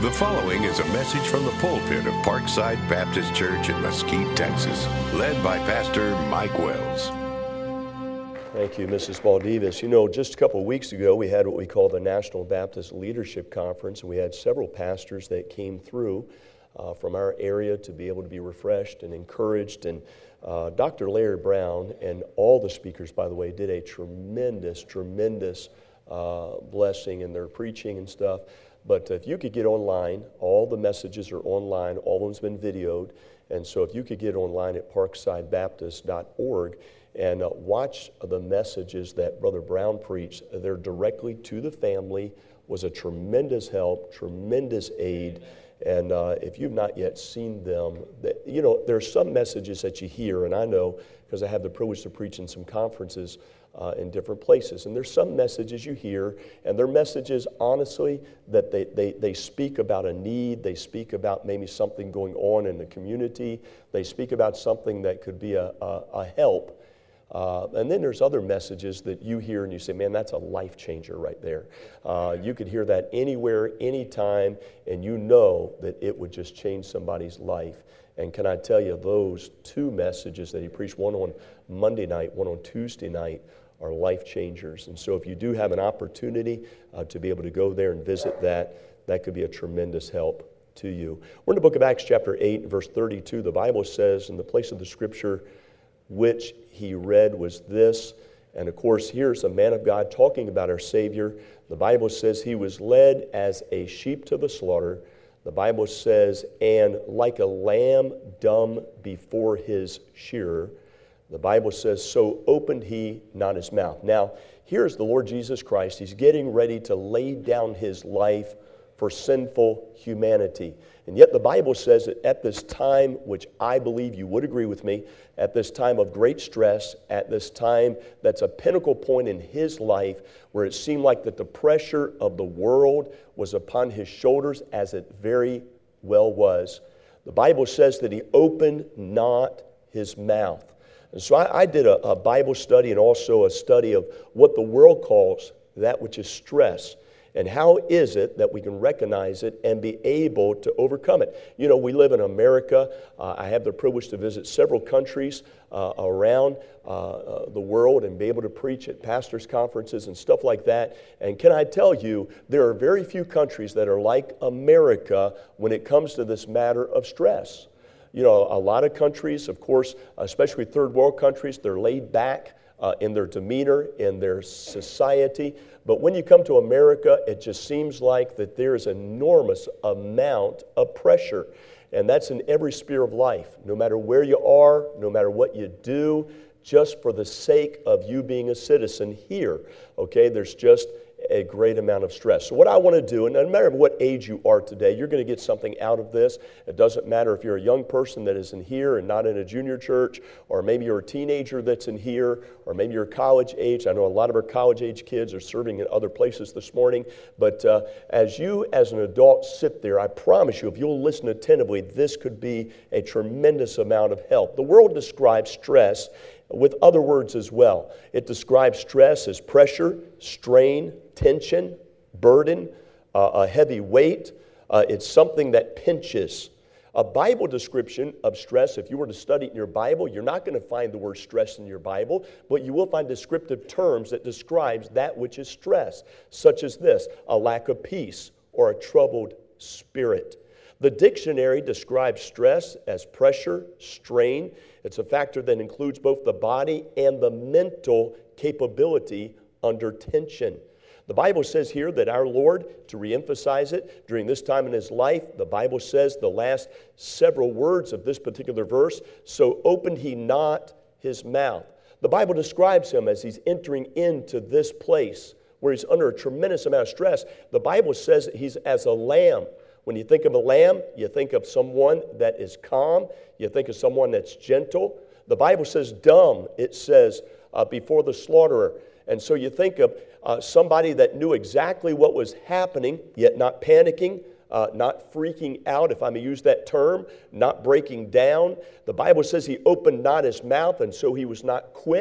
The following is a message from the pulpit of Parkside Baptist Church in Mesquite, Texas, led by Pastor Mike Wells. Thank you, Mrs. Valdivas. You know, just a couple of weeks ago, we had what we call the National Baptist Leadership Conference, and we had several pastors that came through from our area to be able to be refreshed and encouraged. And Dr. Larry Brown and all the speakers, by the way, did a tremendous blessing in their preaching and stuff. But if you could get online, all the messages are online, all of them's been videoed. And so if you could get online at parksidebaptist.org and watch the messages that Brother Brown preached, they're directly to the family, was a tremendous help, tremendous aid. And if you've not yet seen them, you know, there's some messages that you hear, and I know because I have the privilege to preach in some conferences in different places. And there's some messages you hear, and they're messages, honestly, that they speak about a need, they speak about maybe something going on in the community, they speak about something that could be a help. And then there's other messages that you hear and you say, man, that's a life changer right there. You could hear that anywhere, anytime, and you know that it would just change somebody's life. And can I tell you, those two messages that he preached, one on Monday night, one on Tuesday night, are life changers. And so if you do have an opportunity to be able to go there and visit that could be a tremendous help to you. We're in the book of Acts chapter 8, verse 32. The Bible says, in the place of the scripture which he read was this. And of course, here's a man of God talking about our Savior. The Bible says he was led as a sheep to the slaughter. The Bible says, and like a lamb dumb before his shearer. The Bible says, so opened he not his mouth. Now, here's the Lord Jesus Christ. He's getting ready to lay down his life for sinful humanity. And yet the Bible says that at this time, which I believe you would agree with me, at this time of great stress, at this time that's a pinnacle point in his life where it seemed like that the pressure of the world was upon his shoulders, as it very well was. The Bible says that he opened not his mouth. And so I did a Bible study and also a study of what the world calls that which is stress. And how is it that we can recognize it and be able to overcome it? You know, we live in America. I have the privilege to visit several countries around the world and be able to preach at pastors' conferences and stuff like that. And can I tell you, there are very few countries that are like America when it comes to this matter of stress. You know, a lot of countries, of course, especially third world countries, they're laid back in their demeanor, in their society. But when you come to America, it just seems like that there is an enormous amount of pressure. And that's in every sphere of life. No matter where you are, no matter what you do, just for the sake of you being a citizen here, okay, there's just a great amount of stress. So what I want to do, and no matter what age you are today, you're going to get something out of this. It doesn't matter if you're a young person that is in here and not in a junior church, or maybe you're a teenager that's in here, or maybe you're college age. I know a lot of our college age kids are serving in other places this morning. But as you as an adult sit there, I promise you, if you'll listen attentively, this could be a tremendous amount of help. The world describes stress with other words as well. It describes stress as pressure, strain, tension, burden, a heavy weight. It's something that pinches. A Bible description of stress, if you were to study it in your Bible, you're not going to find the word stress in your Bible, but you will find descriptive terms that describes that which is stress, such as this: a lack of peace or a troubled spirit. The dictionary describes stress as pressure, strain. It's a factor that includes both the body and the mental capability under tension. The Bible says here that our Lord, to reemphasize it, during this time in his life, the Bible says the last several words of this particular verse, so opened he not his mouth. The Bible describes him as he's entering into this place where he's under a tremendous amount of stress. The Bible says that he's as a lamb. When you think of a lamb, you think of someone that is calm. You think of someone that's gentle. The Bible says dumb. It says before the slaughterer. And so you think of somebody that knew exactly what was happening, yet not panicking, not freaking out, if I may use that term, not breaking down. The Bible says he opened not his mouth, and so he was not quick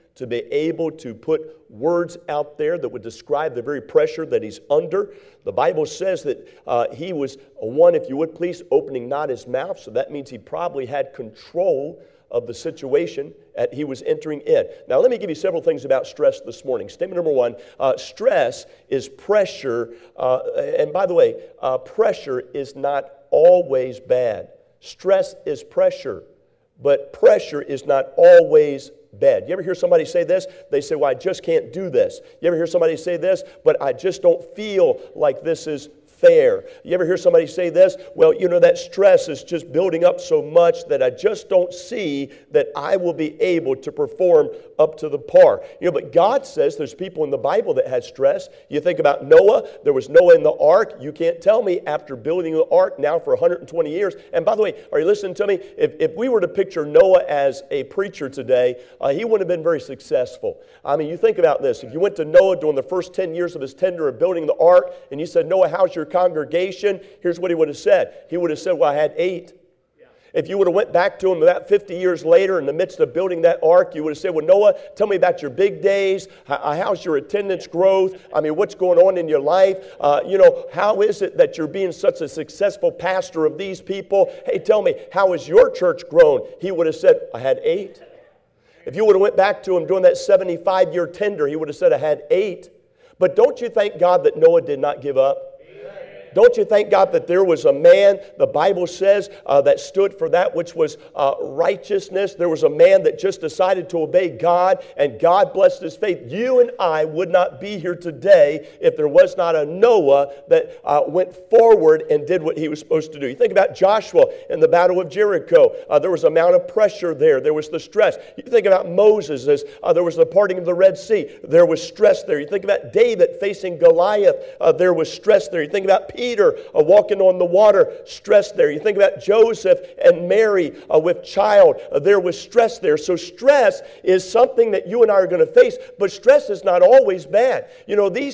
to be able to put words out there that would describe the very pressure that he's under. The Bible says that he was one, if you would please, opening not his mouth. So that means he probably had control of the situation that he was entering in. Now, let me give you several things about stress this morning. Statement number one, stress is pressure. And by the way, pressure is not always bad. Stress is pressure, but pressure is not always bad. You ever hear somebody say this? They say, well, I just can't do this. You ever hear somebody say this? But I just don't feel like this is fair. You ever hear somebody say this? Well, you know, that stress is just building up so much that I just don't see that I will be able to perform up to the par. You know, but God says there's people in the Bible that had stress. You think about Noah. There was Noah in the ark. You can't tell me after building the ark now for 120 years. And by the way, are you listening to me? If we were to picture Noah as a preacher today, he wouldn't have been very successful. I mean, you think about this. If you went to Noah during the first 10 years of his tenure of building the ark, and you said, Noah, how's your congregation? Here's what he would have said. He would have said, well, I had 8. If you would have went back to him about 50 years later in the midst of building that ark, you would have said, well, Noah, tell me about your big days. How's your attendance growth? I mean, what's going on in your life? You know, how is it that you're being such a successful pastor of these people? Hey, tell me, how has your church grown? He would have said, I had 8. If you would have went back to him during that 75-year tender, he would have said, I had 8. But don't you thank God that Noah did not give up? Don't you thank God that there was a man, the Bible says, that stood for that which was righteousness. There was a man that just decided to obey God, and God blessed his faith. You and I would not be here today if there was not a Noah that went forward and did what he was supposed to do. You think about Joshua in the Battle of Jericho. There was an amount of pressure there. There was the stress. You think about Moses as there was the parting of the Red Sea. There was stress there. You think about David facing Goliath. There was stress there. You think about Peter walking on the water, stress there. You think about Joseph and Mary with child, there was stress there. So stress is something that you and I are going to face, but stress is not always bad. You know, these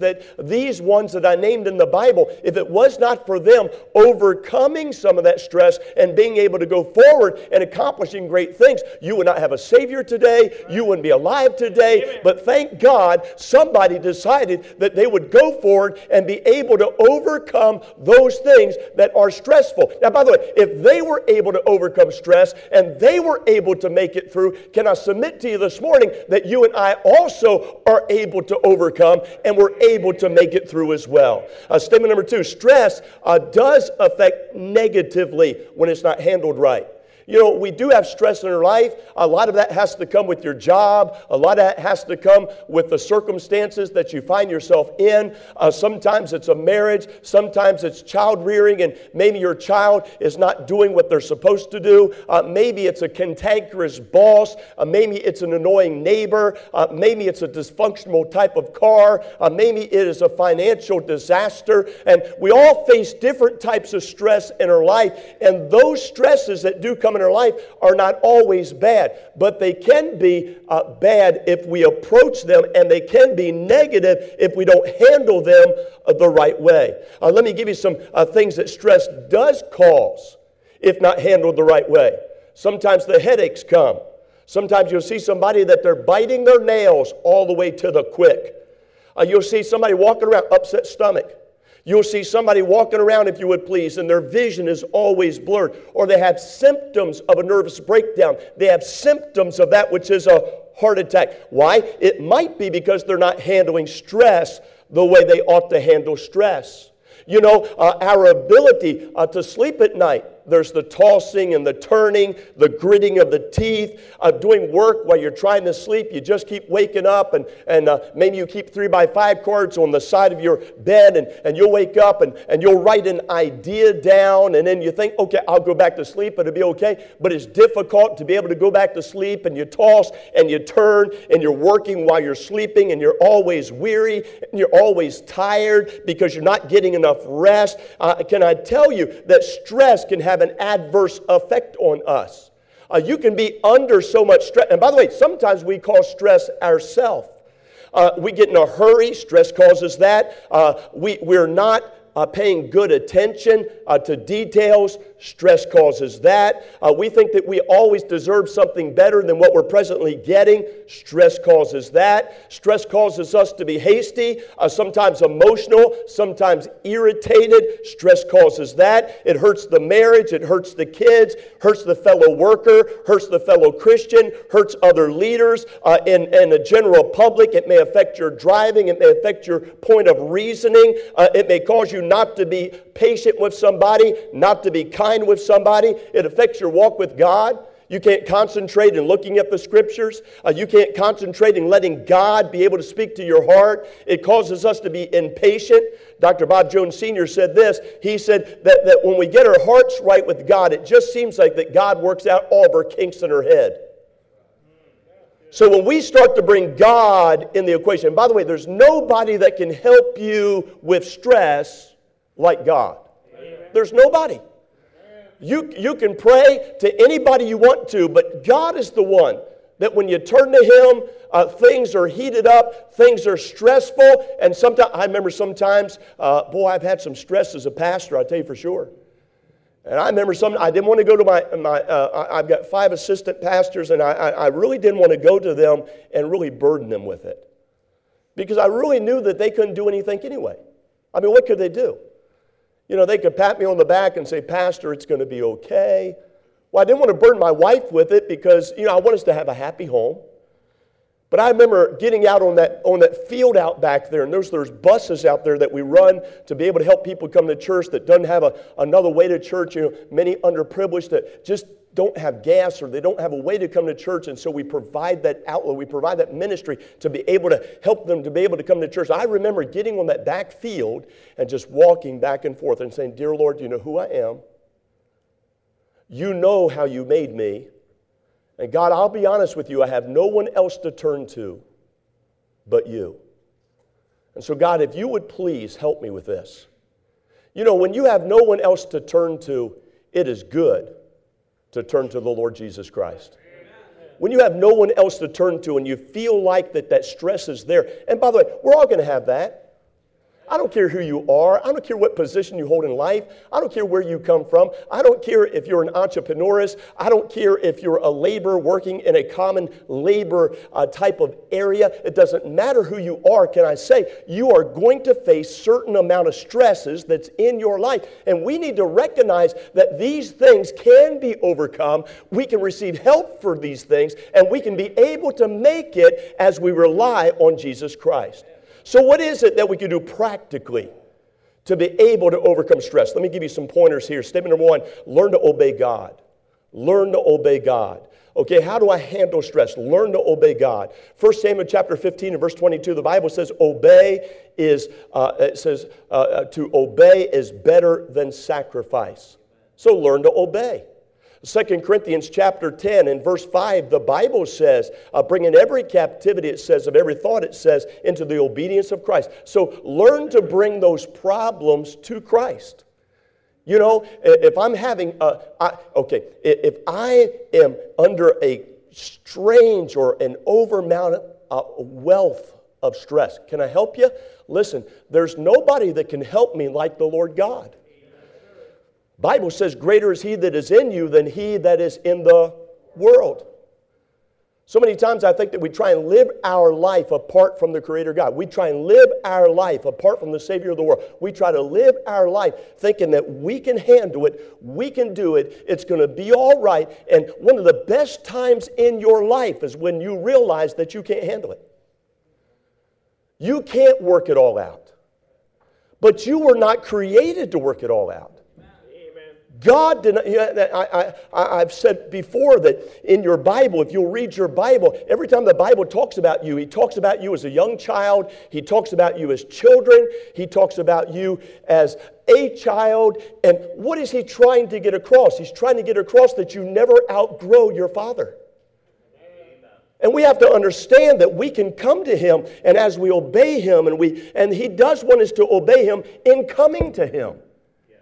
ones that I named in the Bible, if it was not for them overcoming some of that stress and being able to go forward and accomplishing great things, you would not have a Savior today, you wouldn't be alive today, but thank God somebody decided that they would go forward and be able to overcome those things that are stressful. Now, by the way, if they were able to overcome stress and they were able to make it through, can I submit to you this morning that you and I also are able to overcome and we're able to make it through as well? Statement number 2, stress does affect negatively when it's not handled right. You know, we do have stress in our life. A lot of that has to come with your job. A lot of that has to come with the circumstances that you find yourself in. Sometimes it's a marriage. Sometimes it's child rearing, and maybe your child is not doing what they're supposed to do. Maybe it's a cantankerous boss. Maybe it's an annoying neighbor. Maybe it's a dysfunctional type of car. Maybe it is a financial disaster. And we all face different types of stress in our life, and those stresses that do come in our life are not always bad, but they can be bad if we approach them, and they can be negative if we don't handle them the right way. Let me give you some things that stress does cause if not handled the right way. Sometimes the headaches come. Sometimes you'll see somebody that they're biting their nails all the way to the quick. You'll see somebody walking around, upset stomach. You'll see somebody walking around, if you would please, and their vision is always blurred. Or they have symptoms of a nervous breakdown. They have symptoms of that which is a heart attack. Why? It might be because they're not handling stress the way they ought to handle stress. You know, our ability to sleep at night. There's the tossing and the turning, the gritting of the teeth, doing work while you're trying to sleep. You just keep waking up, and maybe you keep 3x5 cards on the side of your bed, and you'll wake up and you'll write an idea down, and then you think, okay, I'll go back to sleep, it'll be okay. But it's difficult to be able to go back to sleep, and you toss and you turn, and you're working while you're sleeping, and you're always weary, and you're always tired because you're not getting enough rest. Can I tell you that stress can have an adverse effect on us? You can be under so much stress. And by the way, sometimes we cause stress ourselves. We get in a hurry. Stress causes that. We're not paying good attention to details. Stress causes that. We think that we always deserve something better than what we're presently getting. Stress causes that. Stress causes us to be hasty, sometimes emotional, sometimes irritated. Stress causes that. It hurts the marriage, it hurts the kids, hurts the fellow worker, hurts the fellow Christian, hurts other leaders in the general public. It may affect your driving, it may affect your point of reasoning. It may cause you not to be patient with somebody, not to be kind with somebody. It affects your walk with God. You can't concentrate in looking at the Scriptures. You can't concentrate in letting God be able to speak to your heart. It causes us to be impatient. Dr. Bob Jones Sr. said this. He said that when we get our hearts right with God, it just seems like that God works out all of our kinks in our head. So when we start to bring God in the equation, and by the way, there's nobody that can help you with stress like God. There's nobody. You can pray to anybody you want to, but God is the one that when you turn to Him, things are heated up, things are stressful, and sometimes, I remember sometimes, I've had some stress as a pastor, I'll tell you for sure. And I remember I didn't want to go to I've got 5 assistant pastors, and I really didn't want to go to them and really burden them with it. Because I really knew that they couldn't do anything anyway. I mean, what could they do? You know, they could pat me on the back and say, Pastor, it's going to be okay. Well, I didn't want to burden my wife with it because, I want us to have a happy home. But I remember getting out on that field out back there, and there's buses out there that we run to be able to help people come to church that doesn't have another way to church. Many underprivileged that just don't have gas or they don't have a way to come to church, and so we provide that outlet, we provide that ministry to be able to help them to be able to come to church. I remember getting on that back field and just walking back and forth and saying, Dear Lord, you know who I am. You know how you made me. And God, I'll be honest with you, I have no one else to turn to but you. And so God, if you would please help me with this. When you have no one else to turn to, it is good to turn to the Lord Jesus Christ. When you have no one else to turn to and you feel like that stress is there, and by the way, we're all going to have that. I don't care who you are. I don't care what position you hold in life. I don't care where you come from. I don't care if you're an entrepreneurist. I don't care if you're a laborer working in a common labor type of area. It doesn't matter who you are, can I say. You are going to face certain amount of stresses that's in your life. And we need to recognize that these things can be overcome. We can receive help for these things, and we can be able to make it as we rely on Jesus Christ. So what is it that we can do practically to be able to overcome stress? Let me give you some pointers here. Statement number 1, learn to obey God. Learn to obey God. Okay, how do I handle stress? Learn to obey God. 1 Samuel chapter 15 and verse 22, the Bible says, to obey is better than sacrifice. So learn to obey. 2 Corinthians chapter 10 and verse 5, the Bible says, bringing every captivity, it says, of every thought, it says, into the obedience of Christ. So learn to bring those problems to Christ. If I'm having, if I am under a strange or an overmounted wealth of stress, can I help you? Listen, there's nobody that can help me like the Lord God. Bible says, greater is He that is in you than he that is in the world. So many times I think that we try and live our life apart from the Creator God. We try and live our life apart from the Savior of the world. We try to live our life thinking that we can handle it, we can do it, it's going to be all right. And one of the best times in your life is when you realize that you can't handle it. You can't work it all out. But you were not created to work it all out. God did not, I've said before that in your Bible, if you'll read your Bible, every time the Bible talks about you, He talks about you as a young child, He talks about you as children, He talks about you as a child, and what is He trying to get across? He's trying to get across that you never outgrow your Father. And we have to understand that we can come to Him, and as we obey Him, and He does want us to obey Him in coming to Him.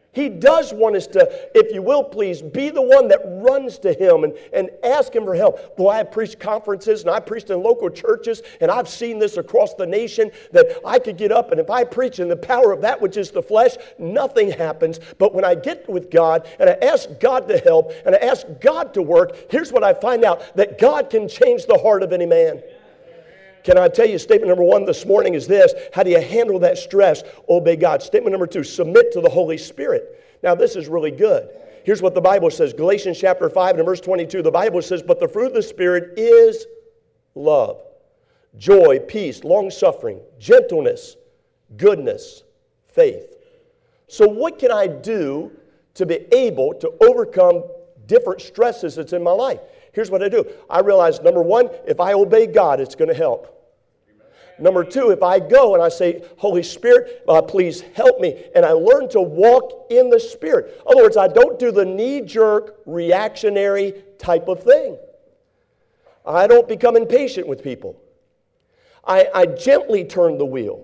He does want us to, if you will, please, be the one that runs to Him and ask Him for help. Boy, I preached conferences and I preached in local churches, and I've seen this across the nation, that I could get up and if I preach in the power of that which is the flesh, nothing happens. But when I get with God and I ask God to help and I ask God to work, here's what I find out, that God can change the heart of any man. Can I tell you, statement number 1 this morning is this: how do you handle that stress? Obey God. Statement number 2, submit to the Holy Spirit. Now, this is really good. Here's what the Bible says. Galatians chapter 5 and verse 22, the Bible says, but the fruit of the Spirit is love, joy, peace, long-suffering, gentleness, goodness, faith. So what can I do to be able to overcome different stresses that's in my life? Here's what I do. I realize, number 1, if I obey God, it's going to help. Number 2, if I go and I say, Holy Spirit, please help me, and I learn to walk in the Spirit. In other words, I don't do the knee-jerk, reactionary type of thing. I don't become impatient with people. I gently turn the wheel.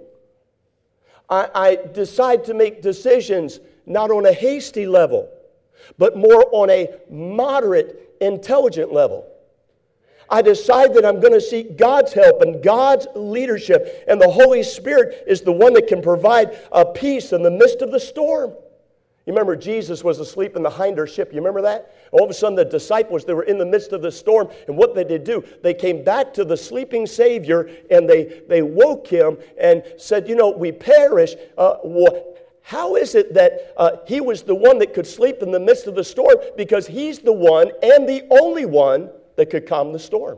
I decide to make decisions not on a hasty level, but more on a moderate, intelligent level. I decide that I'm going to seek God's help and God's leadership, and the Holy Spirit is the one that can provide a peace in the midst of the storm. You remember Jesus was asleep in the hinder ship. You remember that? All of a sudden the disciples, they were in the midst of the storm, and what they did do, they came back to the sleeping Savior and they woke Him and said, you know, we perish. How is it that He was the one that could sleep in the midst of the storm? Because He's the one and the only one that could calm the storm.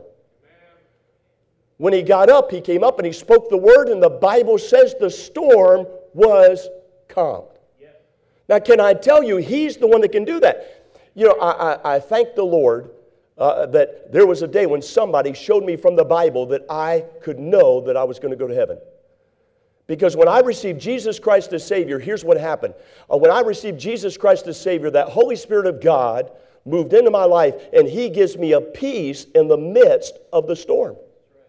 When He got up, He came up and He spoke the word, and the Bible says the storm was calmed. Now, can I tell you, He's the one that can do that. You know, I thank the Lord that there was a day when somebody showed me from the Bible that I could know that I was going to go to heaven. Because when I received Jesus Christ as Savior, here's what happened. When I received Jesus Christ as Savior, that Holy Spirit of God moved into my life, and He gives me a peace in the midst of the storm.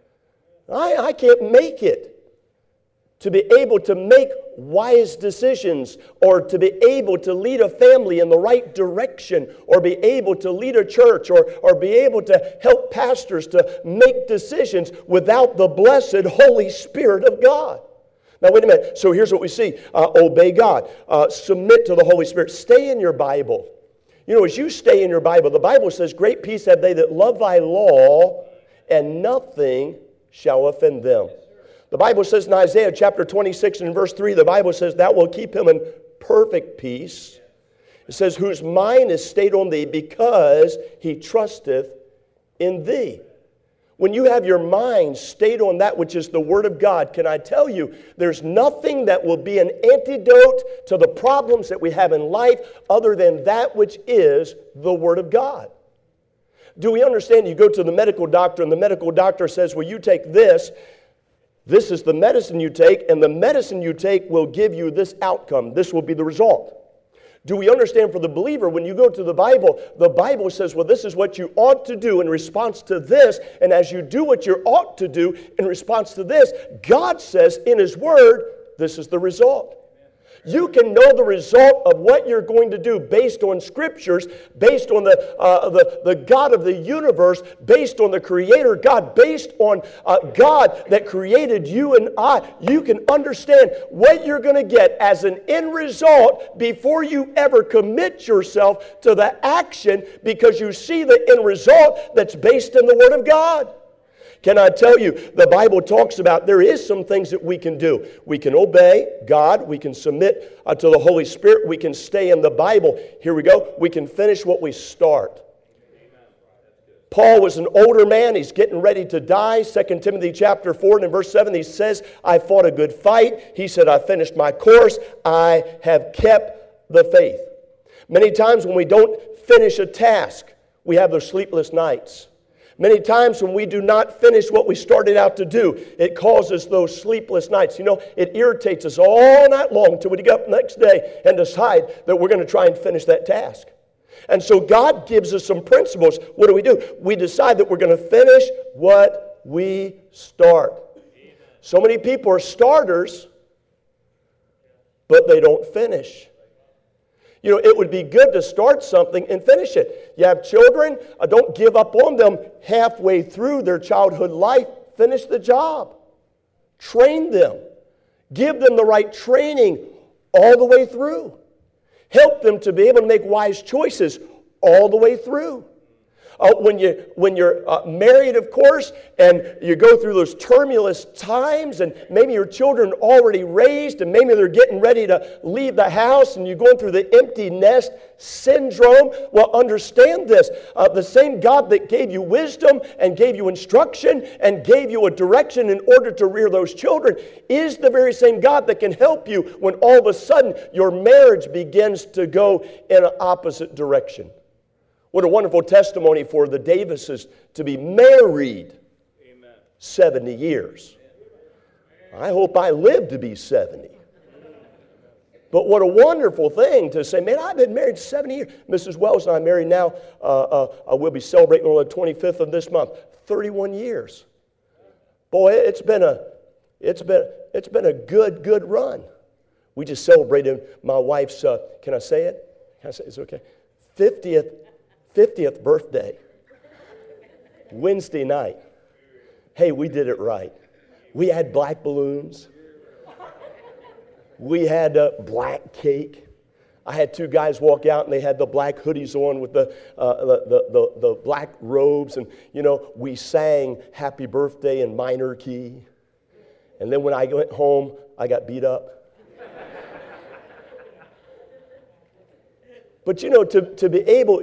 I can't make it to be able to make wise decisions, or to be able to lead a family in the right direction, or be able to lead a church, or be able to help pastors to make decisions without the blessed Holy Spirit of God. Now, wait a minute. So here's what we see. Obey God. Submit to the Holy Spirit. Stay in your Bible. You know, as you stay in your Bible, the Bible says, great peace have they that love thy law, and nothing shall offend them. The Bible says in Isaiah chapter 26 and verse 3, the Bible says, thou wilt keep him in perfect peace. It says, whose mind is stayed on thee, because he trusteth in thee. When you have your mind stayed on that which is the Word of God, can I tell you, there's nothing that will be an antidote to the problems that we have in life other than that which is the Word of God. Do we understand? You go to the medical doctor, and the medical doctor says, well, you take this. This is the medicine you take, and the medicine you take will give you this outcome. This will be the result. Do we understand, for the believer, when you go to the Bible says, well, this is what you ought to do in response to this, and as you do what you ought to do in response to this, God says in His Word, this is the result. You can know the result of what you're going to do based on Scriptures, based on the God of the universe, based on the Creator God, based on God that created you and I. You can understand what you're going to get as an end result before you ever commit yourself to the action, because you see the end result that's based in the Word of God. Can I tell you, the Bible talks about there is some things that we can do. We can obey God. We can submit to the Holy Spirit. We can stay in the Bible. Here we go. We can finish what we start. Paul was an older man. He's getting ready to die. 2 Timothy chapter 4 and in verse 7, he says, I fought a good fight. He said, I finished my course. I have kept the faith. Many times when we don't finish a task, we have those sleepless nights. Many times when we do not finish what we started out to do, it causes those sleepless nights. You know, it irritates us all night long until we get up the next day and decide that we're going to try and finish that task. And so God gives us some principles. What do? We decide that we're going to finish what we start. So many people are starters, but they don't finish. You know, it would be good to start something and finish it. You have children, don't give up on them halfway through their childhood life. Finish the job. Train them. Give them the right training all the way through. Help them to be able to make wise choices all the way through. When you're married, of course, and you go through those turbulent times, and maybe your children are already raised, and maybe they're getting ready to leave the house, and you're going through the empty nest syndrome. Well, understand this. The same God that gave you wisdom and gave you instruction and gave you a direction in order to rear those children is the very same God that can help you when all of a sudden your marriage begins to go in an opposite direction. What a wonderful testimony for the Davises to be married 70 years. I hope I live to be 70. But what a wonderful thing to say, man, I've been married 70 years. Mrs. Wells and I are married now. We'll be celebrating on the 25th of this month. 31 years. Boy, it's been a good run. We just celebrated my wife's, can I say it? Can I say it's okay? 50th birthday, Wednesday night. Hey, we did it right. We had black balloons. We had black cake. I had two guys walk out and they had the black hoodies on with the black robes. And, you know, we sang Happy Birthday in minor key. And then when I went home, I got beat up. But, you know, to be able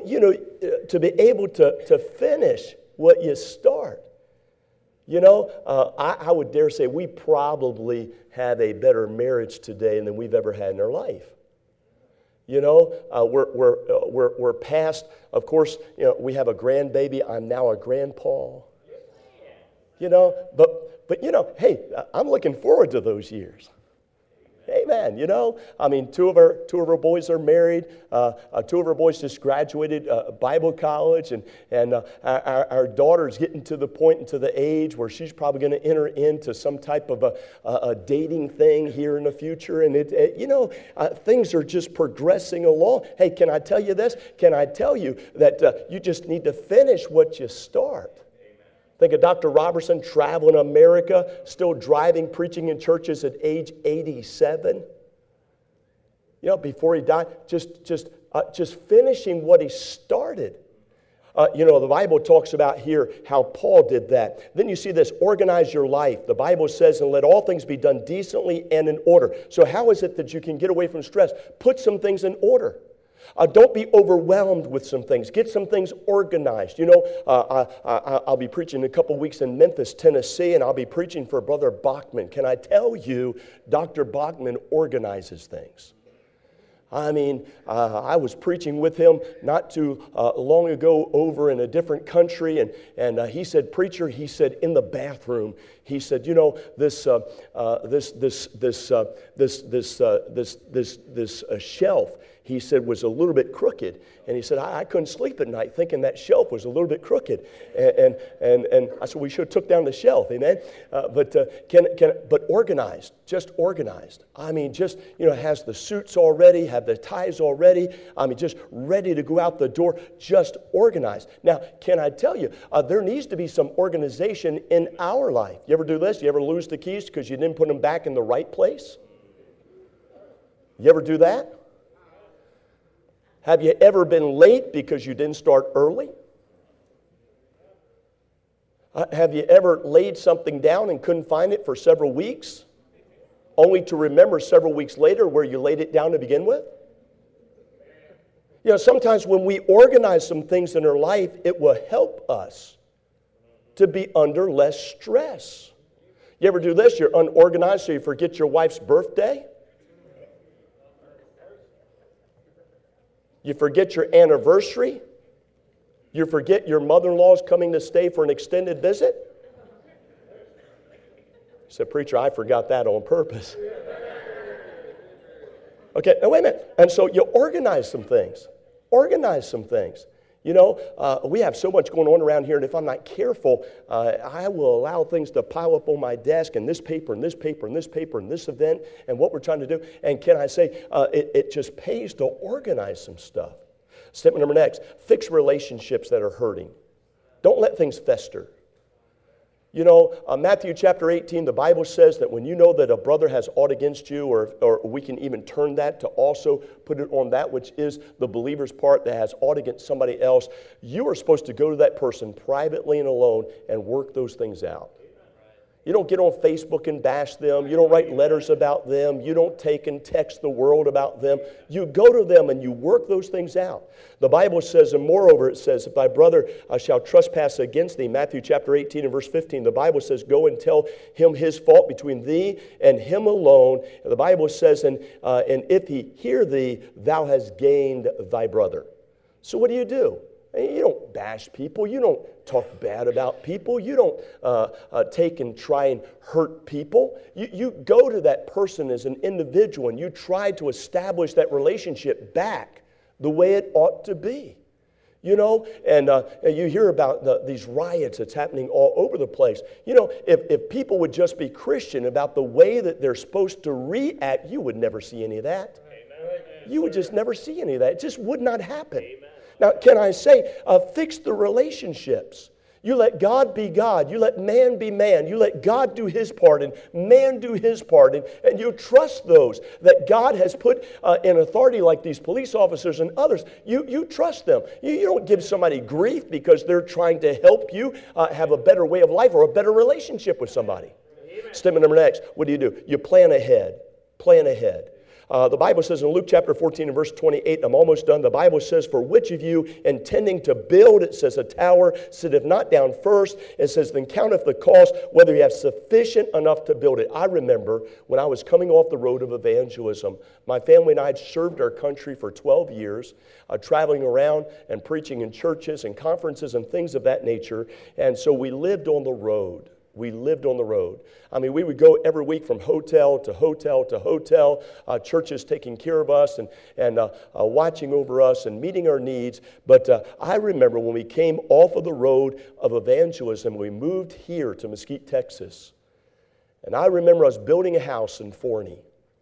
to finish what you start, you know, I would dare say we probably have a better marriage today than we've ever had in our life. You know, we're past, of course, you know, we have a grandbaby. I'm now a grandpa. You know, but you know, hey, I'm looking forward to those years. Amen. You know, I mean, two of our boys are married. Two of our boys just graduated Bible college, and our daughter's getting to the point and to the age where she's probably going to enter into some type of a dating thing here in the future. And you know, things are just progressing along. Hey, can I tell you this? Can I tell you that you just need to finish what you start? Think of Dr. Robertson traveling America, still driving, preaching in churches at age 87. You know, before he died, just finishing what he started. You know, the Bible talks about here how Paul did that. Then you see this, organize your life. The Bible says, and let all things be done decently and in order. So how is it that you can get away from stress? Put some things in order. Don't be overwhelmed with some things. Get some things organized. You know, I'll be preaching in a couple weeks in Memphis, Tennessee, and I'll be preaching for Brother Bachman. Can I tell you, Dr. Bachman organizes things. I mean, I was preaching with him not too long ago over in a different country, and he said, "Preacher," he said, in the bathroom, he said, "You know, this shelf," he said, "was a little bit crooked." And he said, I couldn't sleep at night thinking that shelf was a little bit crooked. And I said, we should have took down the shelf, amen? But organized, just organized. I mean, just, you know, has the suits already, have the ties already. I mean, just ready to go out the door, just organized. Now, can I tell you, there needs to be some organization in our life. You ever do this? You ever lose the keys because you didn't put them back in the right place? You ever do that? Have you ever been late because you didn't start early? Have you ever laid something down and couldn't find it for several weeks, only to remember several weeks later where you laid it down to begin with? You know, sometimes when we organize some things in our life, it will help us to be under less stress. You ever do this? You're unorganized, so you forget your wife's birthday. You forget your anniversary. You forget your mother-in-law is coming to stay for an extended visit. You said, "Preacher, I forgot that on purpose." Okay, now wait a minute. And so you organize some things. Organize some things. We have so much going on around here, and if I'm not careful, I will allow things to pile up on my desk, and this paper, and this paper, and this paper, and this event, and what we're trying to do. And can I say, it just pays to organize some stuff. Statement number next, fix relationships that are hurting. Don't let things fester. Matthew chapter 18, the Bible says that when you know that a brother has aught against you, or we can even turn that to also put it on that which is the believer's part that has aught against somebody else, you are supposed to go to that person privately and alone and work those things out. You don't get on Facebook and bash them. You don't write letters about them. You don't take and text the world about them. You go to them and you work those things out. The Bible says, and moreover, it says, if thy brother shall trespass against thee, Matthew chapter 18 and verse 15, the Bible says, go and tell him his fault between thee and him alone. And the Bible says, and if he hear thee, thou hast gained thy brother. So what do? You don't bash people. You don't talk bad about people. You don't take and try and hurt people. You go to that person as an individual and you try to establish that relationship back the way it ought to be. And you hear about these riots that's happening all over the place. If people would just be Christian about the way that they're supposed to react, you would never see any of that. Amen. You would just never see any of that. It just would not happen. Amen. Now, can I say, fix the relationships. You let God be God. You let man be man. You let God do his part and man do his part. And you trust those that God has put in authority like these police officers and others. You trust them. You don't give somebody grief because they're trying to help you have a better way of life or a better relationship with somebody. Amen. Statement number next, what do? You plan ahead. Plan ahead. The Bible says in Luke chapter 14 and verse 28, I'm almost done. The Bible says, for which of you intending to build, it says, a tower, sitteth not down first. It says, then counteth the cost, whether you have sufficient enough to build it. I remember when I was coming off the road of evangelism, my family and I had served our country for 12 years, traveling around and preaching in churches and conferences and things of that nature. And so we lived on the road. We lived on the road. I mean, we would go every week from hotel to hotel to hotel, churches taking care of us and watching over us and meeting our needs. But I remember when we came off of the road of evangelism, we moved here to Mesquite, Texas. And I remember us building a house in Forney.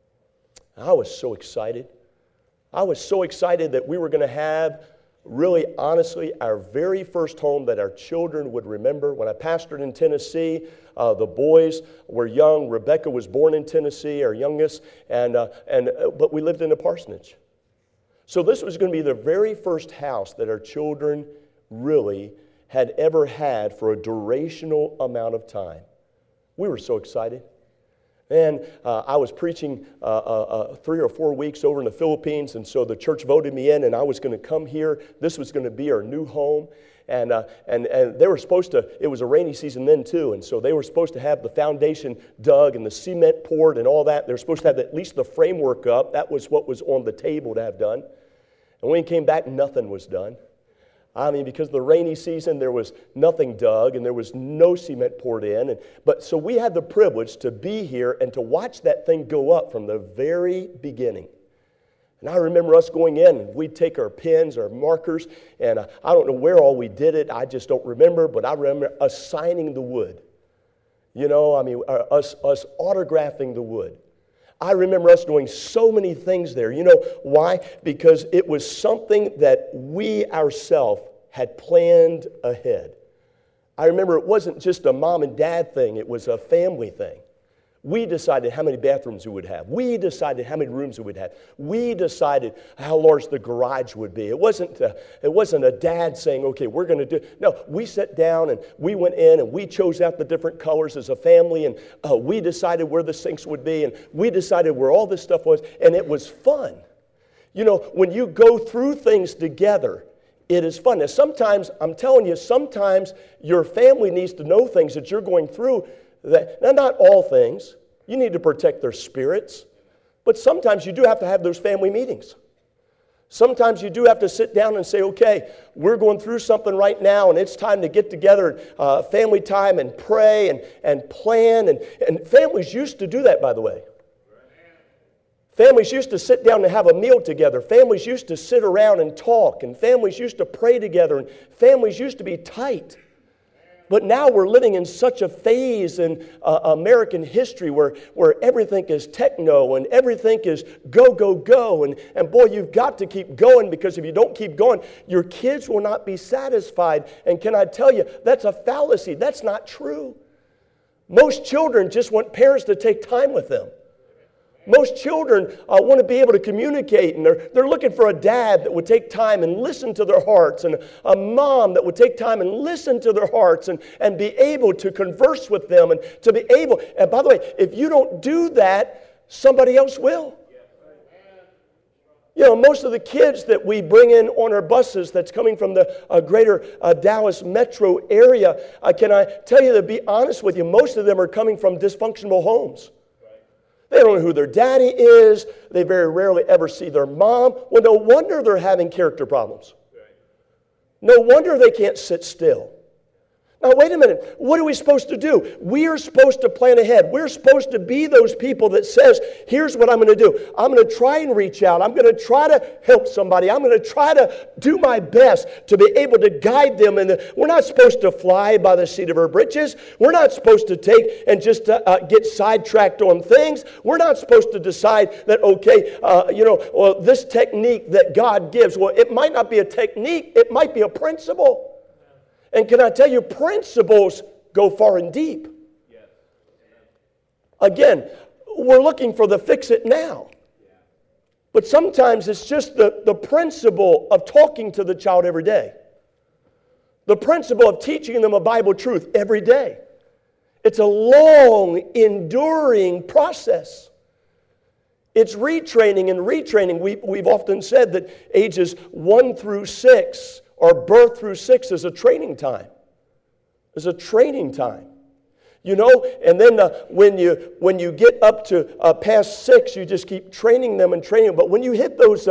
I was so excited. I was so excited that we were going to have, really, honestly, our very first home that our children would remember. When I pastored in Tennessee, the boys were young. Rebecca was born in Tennessee, our youngest, but we lived in a parsonage. So this was going to be the very first house that our children really had ever had for a durational amount of time. We were so excited. And I was preaching 3 or 4 weeks over in the Philippines, and so the church voted me in, and I was going to come here. This was going to be our new home. And they were supposed to, it was a rainy season then too, and so they were supposed to have the foundation dug and the cement poured and all that. They were supposed to have at least the framework up. That was what was on the table to have done. And when we came back, nothing was done. I mean, because of the rainy season, there was nothing dug and there was no cement poured in. But so we had the privilege to be here and to watch that thing go up from the very beginning. And I remember us going in and we'd take our pens, our markers, and I don't know where all we did it. I just don't remember, but I remember us signing the wood. Us autographing the wood. I remember us doing so many things there. You know why? Because it was something that we ourselves had planned ahead. I remember it wasn't just a mom and dad thing. It was a family thing. We decided how many bathrooms we would have. We decided how many rooms we would have. We decided how large the garage would be. It wasn't a dad saying, okay, we're going to do. No, we sat down and we went in and we chose out the different colors as a family, and we decided where the sinks would be, and we decided where all this stuff was, and it was fun. You know, when you go through things together, it is fun. Now, sometimes, I'm telling you, sometimes your family needs to know things that you're going through. Now, not all things. You need to protect their spirits. But sometimes you do have to have those family meetings. Sometimes you do have to sit down and say, okay, we're going through something right now, and it's time to get together, family time, and pray and plan. And families used to do that, by the way. Families used to sit down and have a meal together. Families used to sit around and talk. And families used to pray together. And families used to be tight. But now we're living in such a phase in American history where everything is techno and everything is go, go, go. And boy, you've got to keep going, because if you don't keep going, your kids will not be satisfied. And can I tell you, that's a fallacy. That's not true. Most children just want parents to take time with them. Most children want to be able to communicate, and they're looking for a dad that would take time and listen to their hearts, and a mom that would take time and listen to their hearts and be able to converse with them and to be able. And by the way, if you don't do that, somebody else will. You know, most of the kids that we bring in on our buses that's coming from the greater Dallas metro area, can I tell you, to be honest with you, most of them are coming from dysfunctional homes. They don't know who their daddy is. They very rarely ever see their mom. Well, no wonder they're having character problems. No wonder they can't sit still. Now, wait a minute. What are we supposed to do? We are supposed to plan ahead. We're supposed to be those people that says, here's what I'm going to do. I'm going to try and reach out. I'm going to try to help somebody. I'm going to try to do my best to be able to guide them. And we're not supposed to fly by the seat of our britches. We're not supposed to take and just get sidetracked on things. We're not supposed to decide that, okay, well, this technique that God gives, well, it might not be a technique. It might be a principle. And can I tell you, principles go far and deep. Yes. Again, we're looking for the fix it now. But sometimes it's just the principle of talking to the child every day. The principle of teaching them a Bible truth every day. It's a long, enduring process. It's retraining and retraining. We've often said that ages 1 through 6, or birth through 6, is a training time. It's a training time. You know, and then when you get up to past 6, you just keep training them and training them. But when you hit those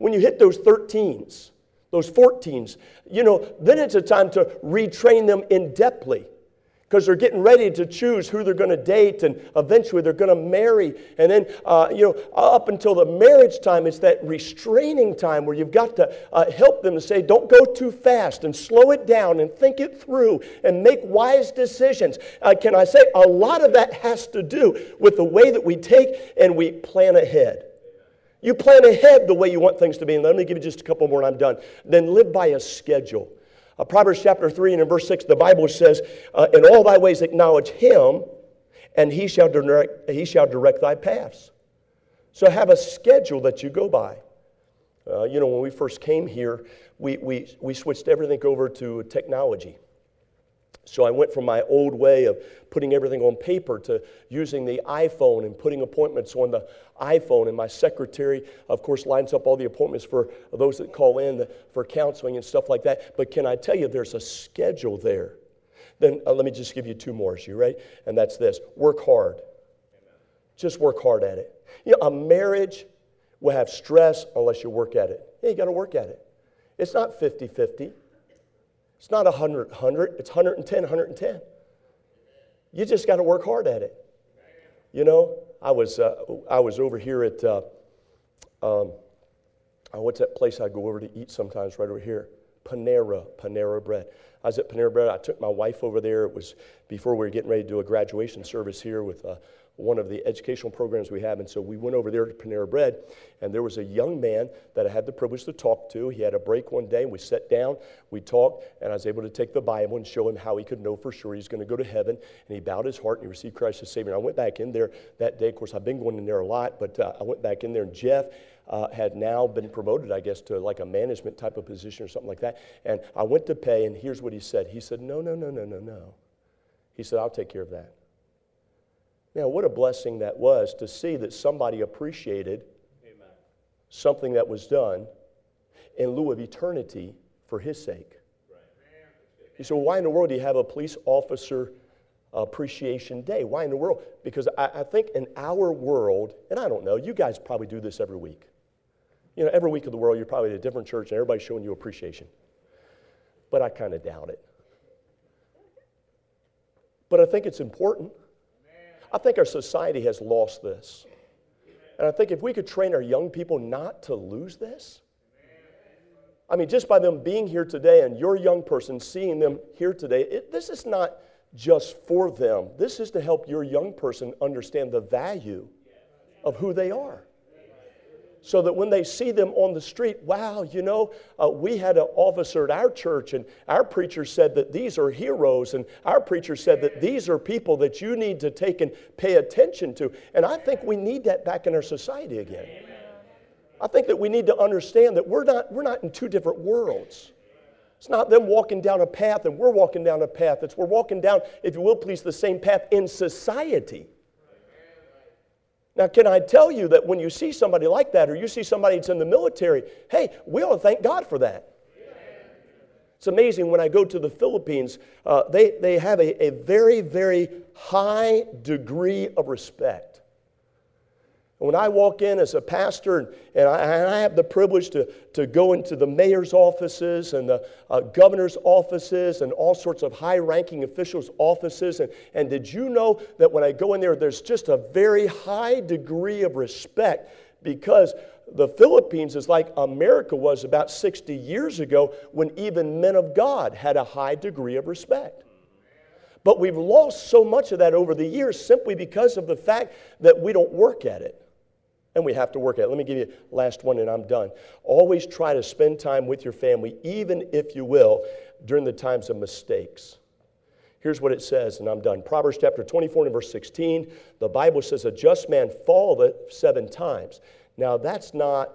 13s, those 14s, you know, then it's a time to retrain them in-depthly. Because they're getting ready to choose who they're going to date, and eventually they're going to marry. And then, up until the marriage time, it's that restraining time where you've got to help them to say, don't go too fast, and slow it down, and think it through, and make wise decisions. Can I say, a lot of that has to do with the way that we take and we plan ahead. You plan ahead the way you want things to be. And let me give you just a couple more and I'm done. Then live by a schedule. Proverbs chapter 3 and in verse 6, the Bible says, in all thy ways acknowledge him, and he shall direct thy paths. So have a schedule that you go by. When we first came here, we switched everything over to technology. So I went from my old way of putting everything on paper to using the iPhone and putting appointments on the iPhone. And my secretary, of course, lines up all the appointments for those that call in for counseling and stuff like that. But can I tell you, there's a schedule there. Then let me just give you 2 more. You ready? And that's this. Work hard. Just work hard at it. You know, a marriage will have stress unless you work at it. Yeah, you got to work at it. It's not 50-50. It's not 100-100. It's 110-110. You just got to work hard at it. You know, I was over here at what's that place I go over to eat sometimes right over here? Panera Bread. I was at Panera Bread. I took my wife over there. It was before we were getting ready to do a graduation service here with one of the educational programs we have. And so we went over there to Panera Bread, and there was a young man that I had the privilege to talk to. He had a break one day, and we sat down, we talked, and I was able to take the Bible and show him how he could know for sure he's going to go to heaven. And he bowed his heart, and he received Christ as Savior. And I went back in there that day. Of course, I've been going in there a lot, but I went back in there, and Jeff had now been promoted, I guess, to like a management type of position or something like that. And I went to pay, and here's what he said. He said, no. He said, I'll take care of that. Now, what a blessing that was to see that somebody appreciated something that was done in lieu of eternity for his sake. You say, well, why in the world do you have a police officer appreciation day? Why in the world? Because I think in our world, and I don't know, you guys probably do this every week. You know, every week of the world, you're probably at a different church and everybody's showing you appreciation. But I kind of doubt it. But I think it's important. I think our society has lost this. And I think if we could train our young people not to lose this, I mean, just by them being here today and your young person seeing them here today, this is not just for them. This is to help your young person understand the value of who they are. So that when they see them on the street, wow, we had an officer at our church and our preacher said that these are heroes, and our preacher said that these are people that you need to take and pay attention to. And I think we need that back in our society again. I think that we need to understand that we're not in two different worlds. It's not them walking down a path and we're walking down a path. It's we're walking down, if you will please, the same path in society. Now, can I tell you that when you see somebody like that, or you see somebody that's in the military, hey, we ought to thank God for that. It's amazing when I go to the Philippines, they have a very, very high degree of respect. When I walk in as a pastor, and I have the privilege to go into the mayor's offices and the governor's offices and all sorts of high-ranking officials' offices, and did you know that when I go in there, there's just a very high degree of respect, because the Philippines is like America was about 60 years ago, when even men of God had a high degree of respect. But we've lost so much of that over the years simply because of the fact that we don't work at it. And we have to work at it. Let me give you the last one and I'm done. Always try to spend time with your family, even if you will, during the times of mistakes. Here's what it says, and I'm done. Proverbs chapter 24 and verse 16, the Bible says, a just man falleth 7 times. Now that's not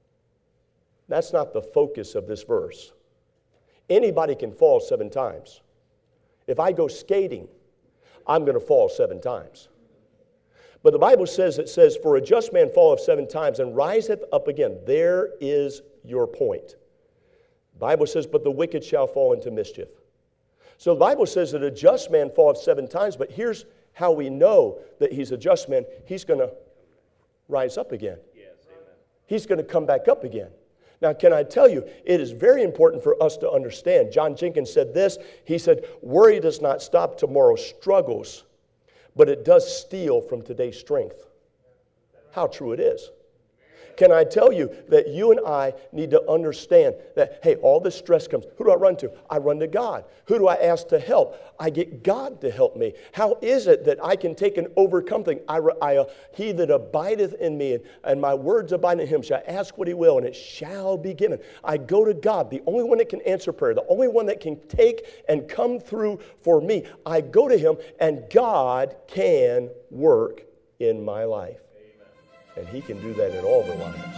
the focus of this verse. Anybody can fall 7 times. If I go skating, I'm going to fall 7 times. But the Bible says, for a just man falleth 7 times and riseth up again. There is your point. The Bible says, but the wicked shall fall into mischief. So the Bible says that a just man falleth 7 times, but here's how we know that he's a just man. He's going to rise up again. Yes, amen. He's going to come back up again. Now, can I tell you, it is very important for us to understand. John Jenkins said this. He said, worry does not stop tomorrow's struggles, but it does steal from today's strength. How true it is. Can I tell you that you and I need to understand that, hey, all this stress comes. Who do I run to? I run to God. Who do I ask to help? I get God to help me. How is it that I can take and overcome things? He that abideth in me and my words abide in him shall ask what he will, and it shall be given. I go to God, the only one that can answer prayer, the only one that can take and come through for me. I go to him, and God can work in my life. And he can do that in all of our lives.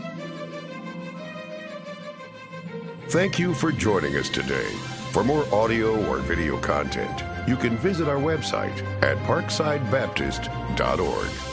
Thank you for joining us today. For more audio or video content, you can visit our website at parksidebaptist.org.